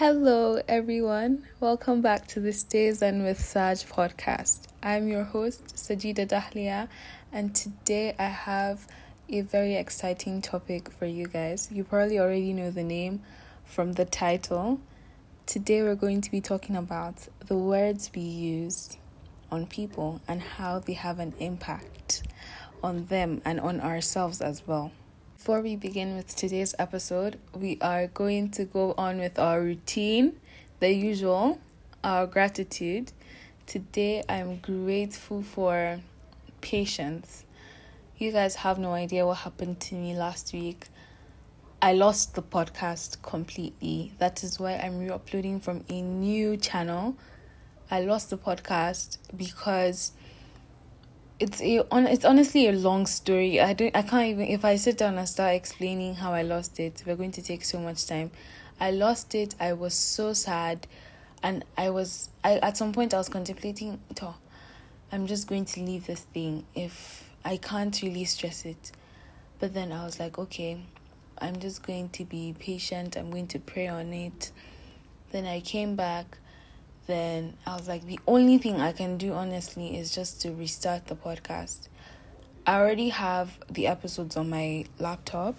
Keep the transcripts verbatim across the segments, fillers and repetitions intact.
Hello, everyone. Welcome back to this Days and with Saj podcast. I'm your host, Sajida Dahlia, and today I have a very exciting topic for you guys. You probably already know the name from the title. Today we're going to be talking about the words we use on people and how they have an impact on them and on ourselves as well. Before we begin with today's episode, we are going to go on with our routine, the usual, our gratitude. Today, I'm grateful for patience. You guys have no idea what happened to me last week. I lost the podcast completely. That is why I'm re-uploading from a new channel. I lost the podcast because It's a on. It's honestly a long story. I don't. I can't even. If I sit down and start explaining how I lost it, we're going to take so much time. I lost it. I was so sad, and I was. I at some point I was contemplating. Oh, I'm just going to leave this thing if I can't really stress it. But then I was like, okay, I'm just going to be patient. I'm going to pray on it. Then I came back. Then I was like, the only thing I can do, honestly, is just to restart the podcast. I already have the episodes on my laptop,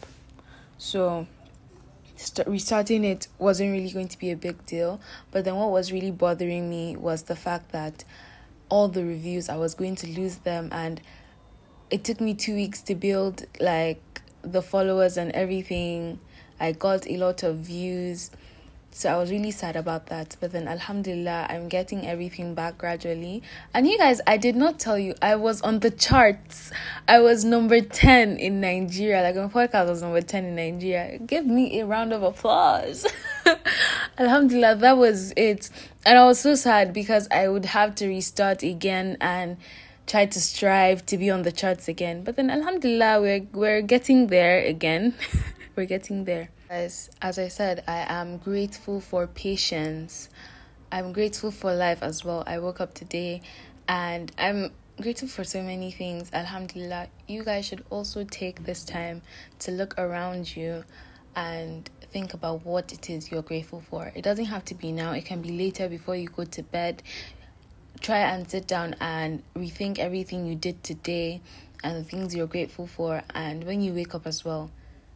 so st- restarting it wasn't really going to be a big deal. But then what was really bothering me was the fact that all the reviews, I was going to lose them, and it took me two weeks to build, like, the followers and everything. I got a lot of views. So I was really sad about that. But then, alhamdulillah, I'm getting everything back gradually. And you guys, I did not tell you, I was on the charts. I was number ten in Nigeria. Like, my podcast was number ten in Nigeria. Give me a round of applause. Alhamdulillah, that was it. And I was so sad because I would have to restart again and try to strive to be on the charts again. But then, alhamdulillah, we're, we're getting there again. We're getting there. As, as I said, I am grateful for patience. I'm grateful for life as well. I woke up today and I'm grateful for so many things. Alhamdulillah, you guys should also take this time to look around you and think about what it is you're grateful for. It doesn't have to be now. It can be later before you go to bed. Try and sit down and rethink everything you did today and the things you're grateful for. And when you wake up as well,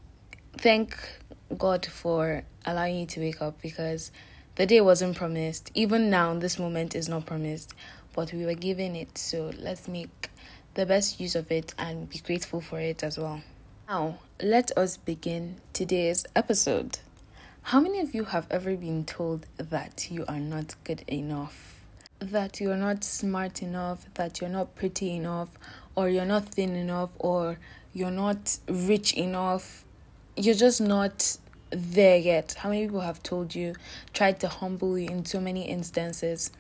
thank God for allowing you to wake up, because the day wasn't promised. Even now, this moment is not promised, but we were given it. So let's make the best use of it and be grateful for it as well. Now, let us begin today's episode. How many of you have ever been told that you are not good enough? That you're not smart enough, that you're not pretty enough, or you're not thin enough, or you're not rich enough? You're just not there yet. How many people have told you, tried to humble you in so many instances?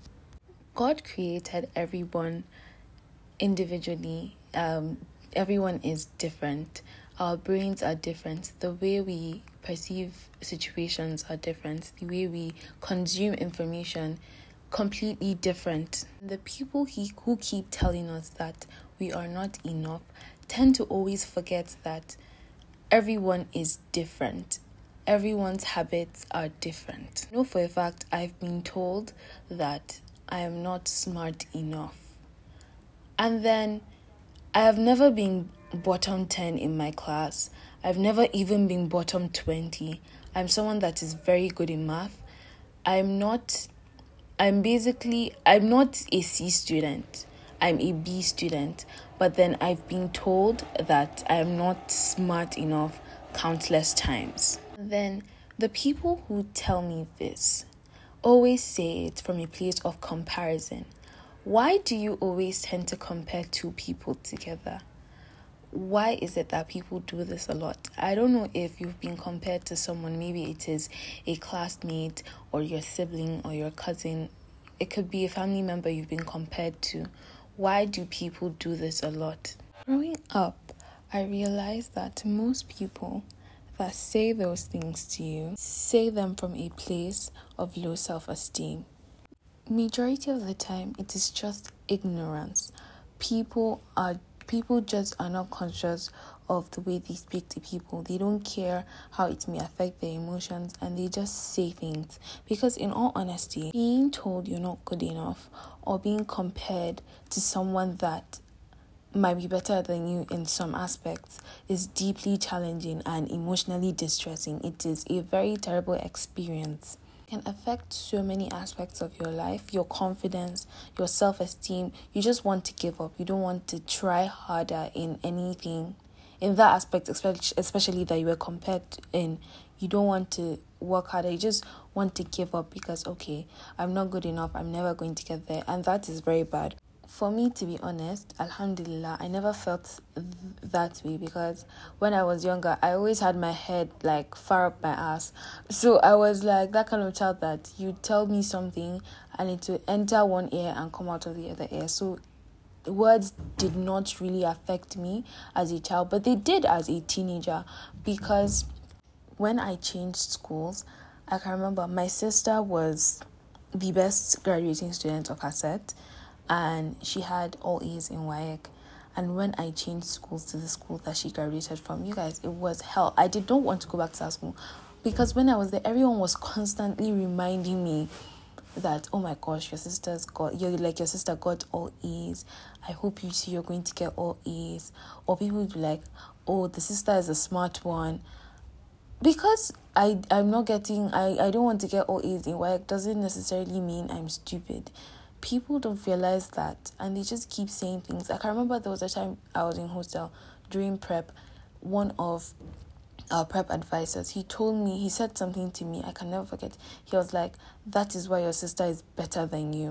God created everyone individually. Um, everyone is different. Our brains are different. The way we perceive situations are different. The way we consume information, completely different. The people he, who keep telling us that we are not enough tend to always forget that everyone is different. Everyone's habits are different. I know for a fact I've been told that I am not smart enough. And then I have never been bottom ten in my class. I've never even been bottom twenty. I'm someone that is very good in math. I'm not, I'm basically, I'm not a C student. I'm a B student. But then I've been told that I'm not smart enough countless times. Then the people who tell me this always say it from a place of comparison. Why do you always tend to compare two people together? Why is it that people do this a lot? I don't know if you've been compared to someone. Maybe it is a classmate or your sibling or your cousin. It could be a family member you've been compared to. Why do people do this a lot? Growing up, I realized that most people that say those things to you say them from a place of low self-esteem. Majority of the time, it is just ignorance. People are people just are not conscious of the way they speak to people. They don't care how it may affect their emotions, and they just say things. Because in all honesty, being told you're not good enough or being compared to someone that might be better than you in some aspects is deeply challenging and emotionally distressing. It is a very terrible experience. Can affect so many aspects of your life, your confidence, your self-esteem. You just want to give up. You don't want to try harder in anything. In that aspect, especially, especially that you were compared in, you don't want to work harder. You just want to give up because, okay, I'm not good enough. I'm never going to get there. And that is very bad. For me, to be honest, alhamdulillah, I never felt th- that way because when I was younger, I always had my head like far up my ass. So I was like that kind of child that you tell me something and it will enter one ear and come out of the other ear. So words did not really affect me as a child, but they did as a teenager because when I changed schools, I can remember my sister was the best graduating student of her set. And she had all A's in W A E C. And when I changed schools to the school that she graduated from, you guys, it was hell. I did not want to go back to that school because when I was there, everyone was constantly reminding me that, oh my gosh, your sister's got, you're like, your sister got all A's. I hope you see you're going to get all A's. Or people would be like, oh, the sister is a smart one. Because I, I'm not getting, I, I don't want to get all A's in W A E C doesn't necessarily mean I'm stupid. People don't realize that and they just keep saying things. I can remember there was a time I was in hostel during prep. One of our prep advisors, he told me, he said something to me I can never forget. He was like, that is why your sister is better than you.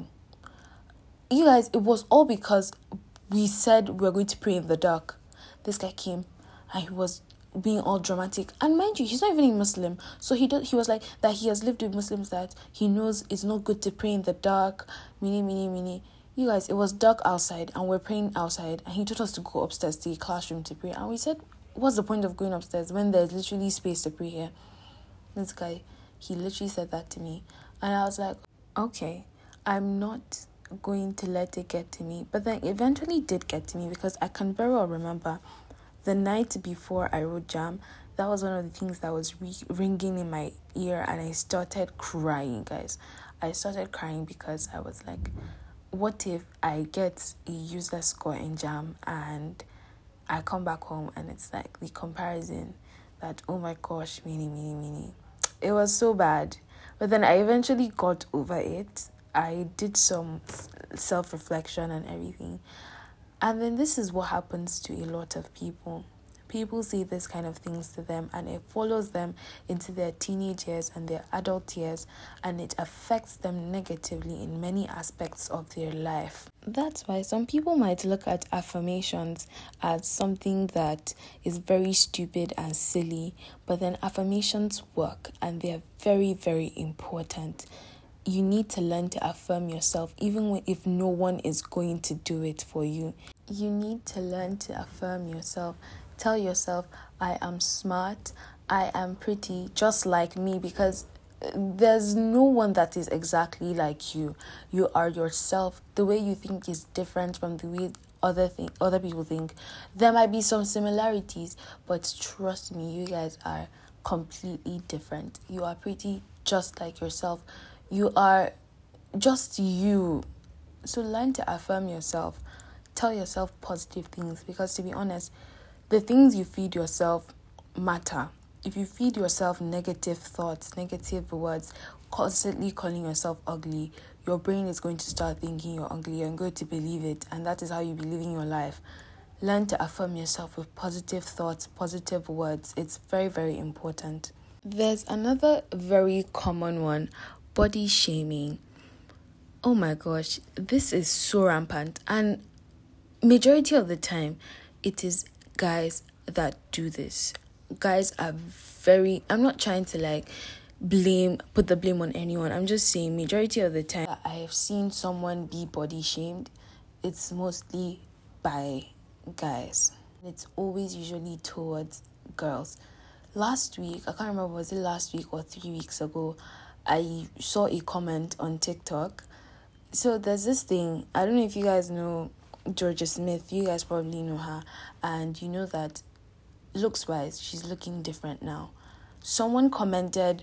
You guys, it was all because we said we were going to pray in the dark. This guy came and he was being all dramatic, and mind you, he's not even a Muslim, so he does, he was like that he has lived with Muslims, that he knows it's not good to pray in the dark, mini mini mini you guys, it was dark outside and we're praying outside, and he told us to go upstairs to the classroom to pray, and we said, what's the point of going upstairs when there's literally space to pray here? This guy, he literally said that to me, and I was like, okay, I'm not going to let it get to me. But then eventually did get to me because I can very well remember the night before I wrote jam, that was one of the things that was re- ringing in my ear, and I started crying, guys. I started crying because I was like, what if I get a useless score in jam and I come back home and it's like the comparison that, oh my gosh, mini, mini, mini. It was so bad. But then I eventually got over it. I did some self-reflection and everything. And then this is what happens to a lot of people. People say this kind of things to them, and it follows them into their teenage years and their adult years, and it affects them negatively in many aspects of their life. That's why some people might look at affirmations as something that is very stupid and silly, but then affirmations work, and they're very, very important. You need to learn to affirm yourself even if no one is going to do it for you. You need to learn to affirm yourself. Tell yourself, I am smart, I am pretty, just like me, because there's no one that is exactly like you. You are yourself. The way you think is different from the way other thing, other people think. There might be some similarities, but trust me, you guys are completely different. You are pretty just like yourself. You are just you. So learn to affirm yourself. Tell yourself positive things, because to be honest, the things you feed yourself matter. If you feed yourself negative thoughts, negative words, constantly calling yourself ugly, your brain is going to start thinking you're ugly and going to believe it, and that is how you'll be living your life. Learn to affirm yourself with positive thoughts, positive words. It's very, very important. There's another very common one, body shaming. Oh my gosh, this is so rampant, and majority of the time, it is guys that do this. Guys are very, I'm not trying to like blame, put the blame on anyone. I'm just saying majority of the time I have seen someone be body shamed, it's mostly by guys. It's always usually towards girls. Last week, I can't remember, was it last week or three weeks ago, I saw a comment on TikTok. So there's this thing, I don't know if you guys know Georgia Smith. You guys probably know her, and you know that looks wise, she's looking different now. Someone commented,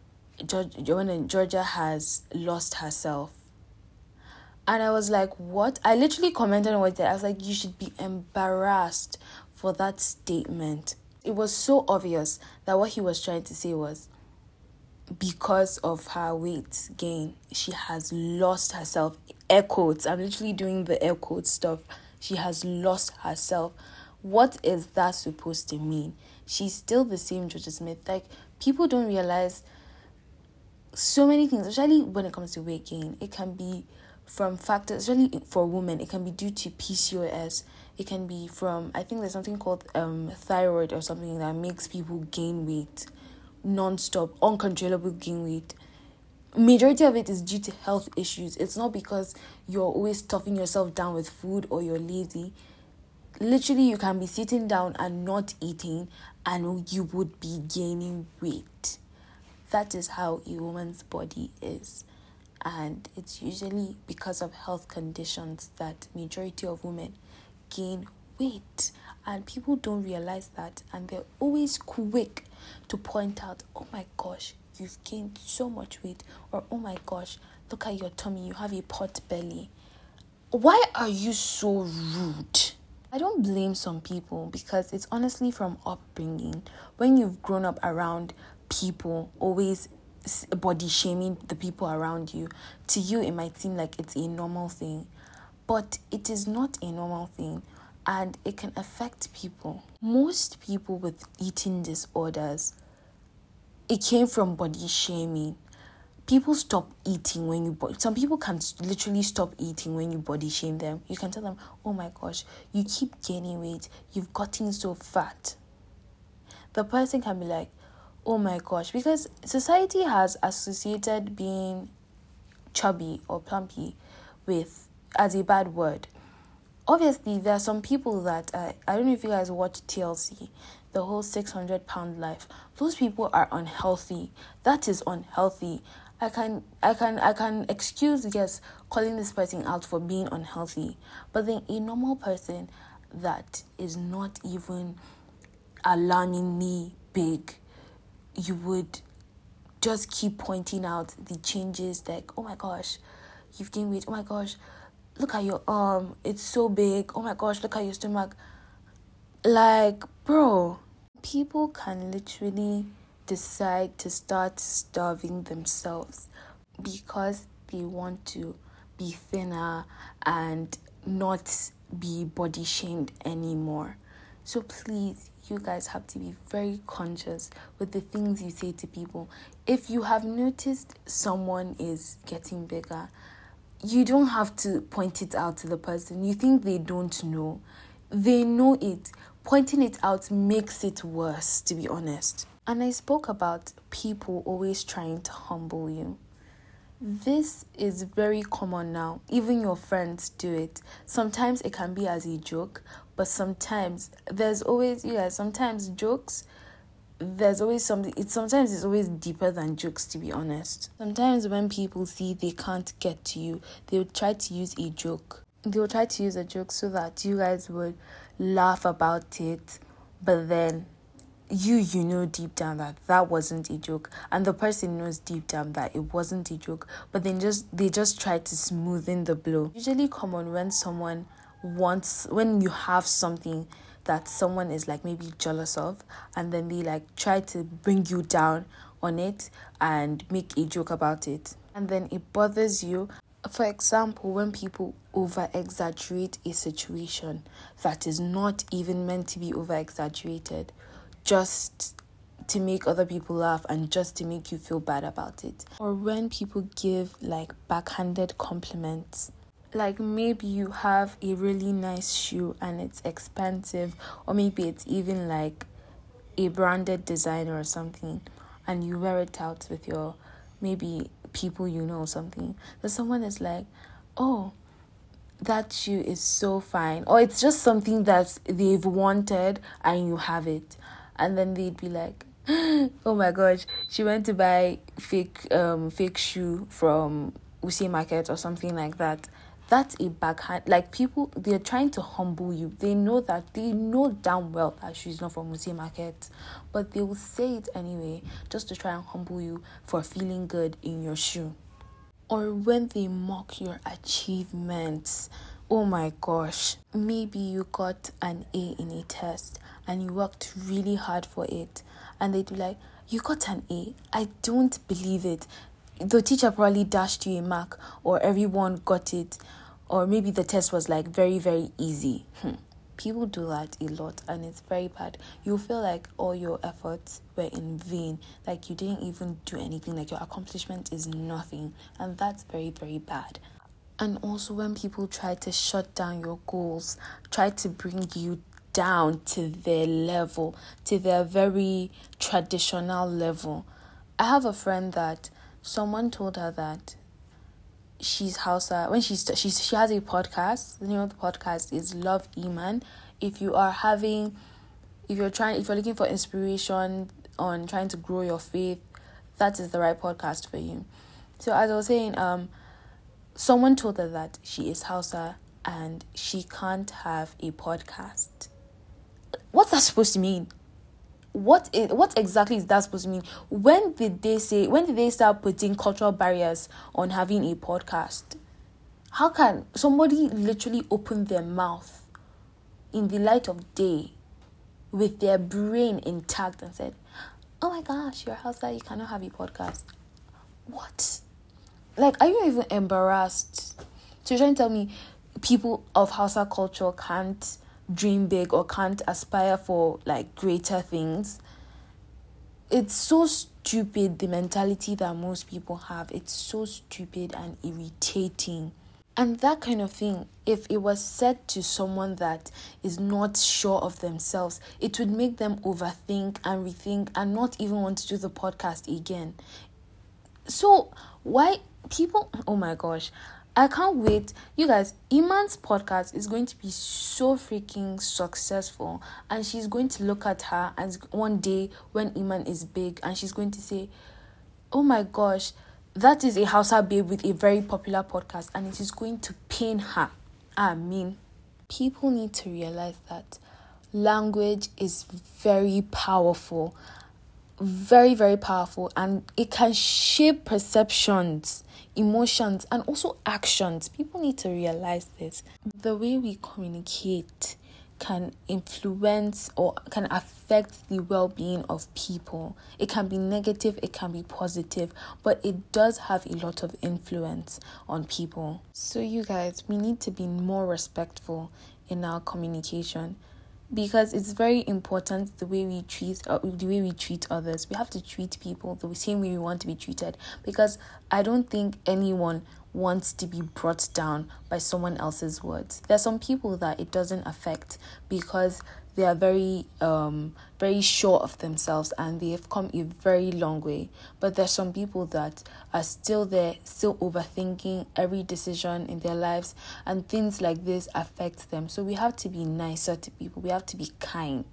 Georgia has lost herself. And I was like, what? I literally commented on it. I was like, you should be embarrassed for that statement. It was so obvious that what he was trying to say was, because of her weight gain, she has lost herself. Air quotes. I'm literally doing the air quotes stuff. She has lost herself. What is that supposed to mean? She's still the same Georgia Smith. Like, people don't realize so many things, especially when it comes to weight gain. It can be from factors, especially for women, it can be due to P C O S. It can be from, I think there's something called um thyroid or something that makes people gain weight non-stop, uncontrollable gain weight. Majority of it is due to health issues. It's not because you're always stuffing yourself down with food or you're lazy. Literally, you can be sitting down and not eating and you would be gaining weight. That is how a woman's body is. And it's usually because of health conditions that majority of women gain weight. And people don't realize that. And they're always quick to point out, oh my gosh, you've gained so much weight. Or, oh my gosh, look at your tummy, you have a pot belly. Why are you so rude? I don't blame some people because it's honestly from upbringing. When you've grown up around people always body shaming the people around you, to you it might seem like it's a normal thing, but it is not a normal thing, and it can affect people. Most people with eating disorders, it came from body shaming. People stop eating when you... Some people can literally stop eating when you body shame them. You can tell them, oh my gosh, you keep gaining weight. You've gotten so fat. The person can be like, oh my gosh, because society has associated being chubby or plumpy with as a bad word. Obviously, there are some people that, uh, I don't know if you guys watch T L C, the whole six hundred pound life. Those people are unhealthy. That is unhealthy. I can, I can, I can excuse, yes, calling this person out for being unhealthy. But then a normal person that is not even alarmingly big, you would just keep pointing out the changes, like, oh my gosh, you've gained weight. Oh my gosh, look at your arm, it's so big. Oh my gosh, look at your stomach. Like, bro, people can literally decide to start starving themselves because they want to be thinner and not be body shamed anymore. So please, you guys have to be very conscious with the things you say to people. If you have noticed someone is getting bigger, you don't have to point it out to the person. You think they don't know. They know it. Pointing it out makes it worse, to be honest. And I spoke about people always trying to humble you. This is very common now. Even your friends do it. Sometimes it can be as a joke, but sometimes there's always, yeah, sometimes jokes, there's always something, it sometimes it's always deeper than jokes, to be honest. Sometimes when people see they can't get to you, they will try to use a joke. They will try to use a joke so that you guys would laugh about it, but then you, you know deep down that that wasn't a joke, and the person knows deep down that it wasn't a joke, but then just they just try to smoothen the blow. Usually common when someone wants, when you have something that someone is like maybe jealous of, and then they like try to bring you down on it and make a joke about it, and then it bothers you. For example, when people over exaggerate a situation that is not even meant to be over exaggerated, just to make other people laugh and just to make you feel bad about it. Or when people give like backhanded compliments. Like maybe you have a really nice shoe and it's expensive, or maybe it's even like a branded designer or something, and you wear it out with your maybe people you know or something. Then someone is like, oh, that shoe is so fine. Or it's just something that they've wanted and you have it. And then they'd be like, oh my gosh, she went to buy fake um fake shoe from Usi Market or something like that. that's a backhand. Like, people, they're trying to humble you. They know that, they know damn well that she's not from Wuse Market, but they will say it anyway, just to try and humble you for feeling good in your shoe. Or when they mock your achievements. Oh my gosh. Maybe you got an A in a test and you worked really hard for it, and they'd be like, you got an A? I don't believe it. The teacher probably dashed you a mark, or everyone got it, or maybe the test was like very, very easy. Hmm. People do that a lot, and it's very bad. You feel like all your efforts were in vain, like you didn't even do anything, like your accomplishment is nothing, and that's very, very bad. And also when people try to shut down your goals, try to bring you down to their level, to their very traditional level. I have a friend that someone told her that she's Hausa. When she's she's she has a podcast. The name of the podcast is Love Iman. If you are having, if you're trying, if you're looking for inspiration on trying to grow your faith, that is the right podcast for you. So as I was saying, um, someone told her that she is Hausa and she can't have a podcast. What's that supposed to mean? What is, what exactly is that supposed to mean? When did they say, when did they start putting cultural barriers on having a podcast? How can somebody literally open their mouth in the light of day with their brain intact and said, oh my gosh, you're Hausa, you cannot have a podcast? What? Like, are you even embarrassed? So you're trying to tell me people of Hausa culture can't dream big or can't aspire for like greater things? It's so stupid, the mentality that most people have. It's so stupid and irritating. And that kind of thing, if it was said to someone that is not sure of themselves, it would make them overthink and rethink and not even want to do the podcast again. So why people, oh my gosh, I can't wait. You guys, Iman's podcast is going to be so freaking successful, and she's going to look at her as one day when Iman is big, and she's going to say, oh my gosh, that is a Hausa babe with a very popular podcast, and it is going to pain her. I mean, people need to realize that language is very powerful, very, very powerful, and it can shape perceptions, emotions, and also actions. People need to realize this. The way we communicate can influence or can affect the well-being of people. It can be negative, it can be positive, but it does have a lot of influence on people. So you guys, we need to be more respectful in our communication, because it's very important the way we treat uh, the way we treat others. We have to treat people the same way we want to be treated, because I don't think anyone wants to be brought down by someone else's words. There's some people that it doesn't affect because they are very um very sure of themselves and they have come a very long way. But there's some people that are still there, still overthinking every decision in their lives, and things like this affect them. So we have to be nicer to people. We have to be kind,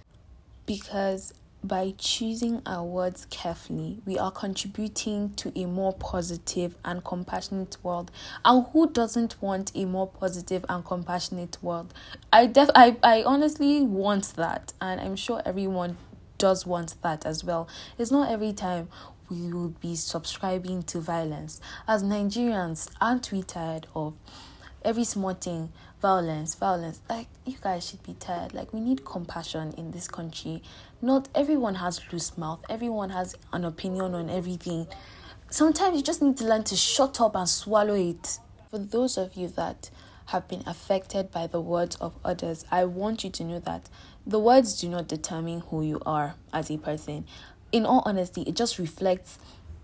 because by choosing our words carefully, we are contributing to a more positive and compassionate world. And who doesn't want a more positive and compassionate world? I def I, I honestly want that, and I'm sure everyone does want that as well. It's not every time we will be subscribing to violence. As Nigerians, aren't we tired of every small thing? Violence, violence. Like, you guys should be tired. Like, we need compassion in this country. Not everyone has loose mouth. Everyone has an opinion on everything. Sometimes you just need to learn to shut up and swallow it. For those of you that have been affected by the words of others, I want you to know that the words do not determine who you are as a person. In all honesty, it just reflects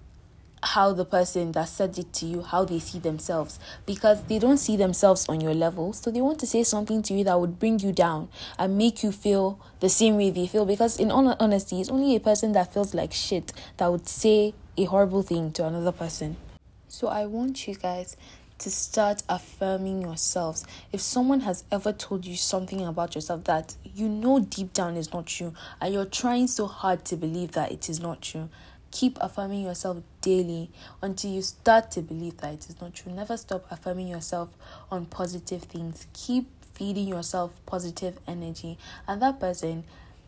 how the person that said it to you, how they see themselves, because they don't see themselves on your level, so they want to say something to you that would bring you down and make you feel the same way they feel. Because in all honesty, it's only a person that feels like shit that would say a horrible thing to another person. So I want you guys to start affirming yourselves. If someone has ever told you something about yourself that you know deep down is not true, and you're trying so hard to believe that it is not true, Keep affirming yourself daily until you start to believe that it is not true. Never stop affirming yourself on positive things. Keep feeding yourself positive energy, and that person,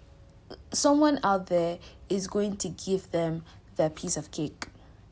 someone out there, is going to give them their piece of cake.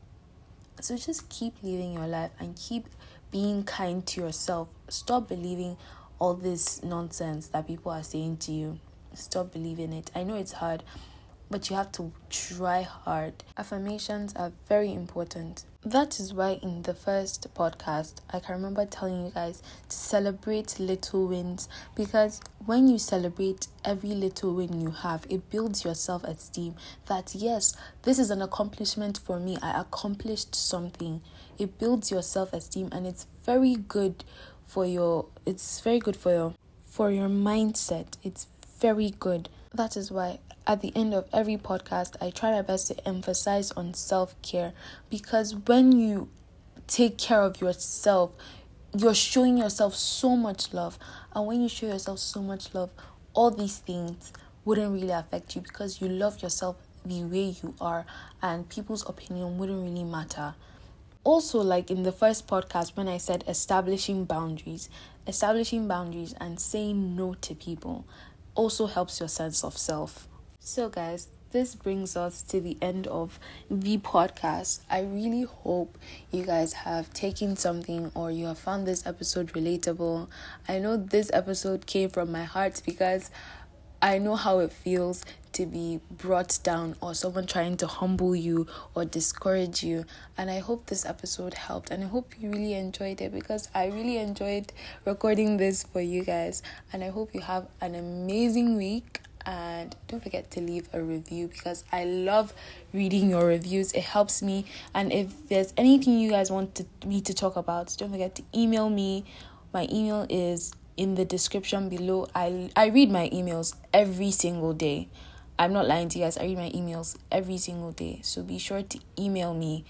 So just keep living your life and keep being kind to yourself. Stop believing all this nonsense that people are saying to you. Stop believing it. I know it's hard, but you have to try hard. Affirmations are very important. That is why in the first podcast, I can remember telling you guys to celebrate little wins, because when you celebrate every little win you have, it builds your self-esteem that, yes, this is an accomplishment for me. I accomplished something. It builds your self-esteem, and it's very good for your, it's very good for your, for your mindset. It's very good. That is why at the end of every podcast, I try my best to emphasize on self-care, because when you take care of yourself, you're showing yourself so much love. And when you show yourself so much love, all these things wouldn't really affect you, because you love yourself the way you are, and people's opinion wouldn't really matter. Also, like in the first podcast, when I said establishing boundaries, establishing boundaries and saying no to people also helps your sense of self. So guys, this brings us to the end of the podcast. I really hope you guys have taken something, or you have found this episode relatable. I know this episode came from my heart, because I know how it feels to be brought down, or someone trying to humble you or discourage you. And I hope this episode helped, and I hope you really enjoyed it, because I really enjoyed recording this for you guys. And I hope you have an amazing week. And don't forget to leave a review, because I love reading your reviews. It helps me. And if there's anything you guys want to, me to talk about, don't forget to email me. My email is in the description below. I I read my emails every single day. I'm not lying to you guys. I read my emails every single day. So be sure to email me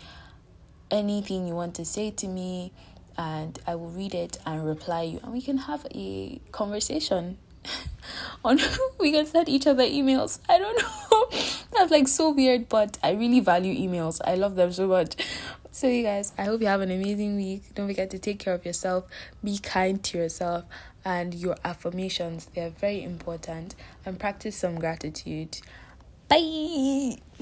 anything you want to say to me, and I will read it and reply you, and we can have a conversation. On we can send each other emails. I don't know. That's like so weird, but I really value emails. I love them so much. So you guys, I hope you have an amazing week. Don't forget to take care of yourself. Be kind to yourself, and your affirmations, they're very important. And practice some gratitude. Bye.